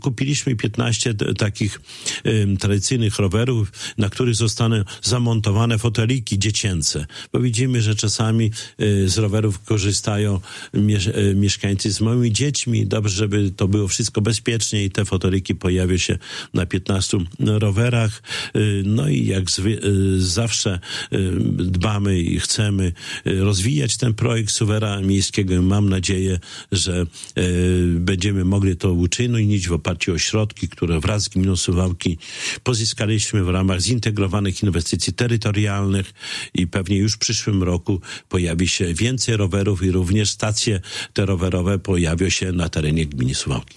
Kupiliśmy 15 takich tradycyjnych rowerów, na których zostaną zamontowane foteliki dziecięce. Bo widzimy, że czasami z rowerów korzystają mieszkańcy z małymi dziećmi. Dobrze, żeby to było wszystko bezpiecznie i te foteliki pojawią się na 15 rowerach. No i jak zawsze dbamy i chcemy rozwijać ten projekt Suwera Miejskiego. Mam nadzieję, że będziemy mogli to uczynić w oparciu o środki, które wraz z gminą Suwałki pozyskaliśmy w ramach zintegrowanych inwestycji terytorialnych i pewnie już w przyszłym roku pojawi się więcej rowerów i również stacje te rowerowe pojawią się na terenie gminy Suwałki.